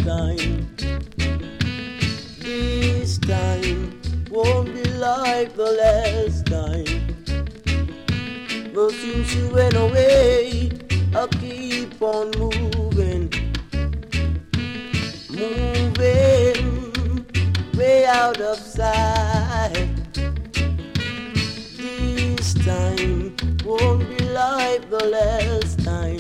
time. This time won't be like the last time. But since you went away, I'll keep on moving, moving way out of sight. This time won't be like the last time.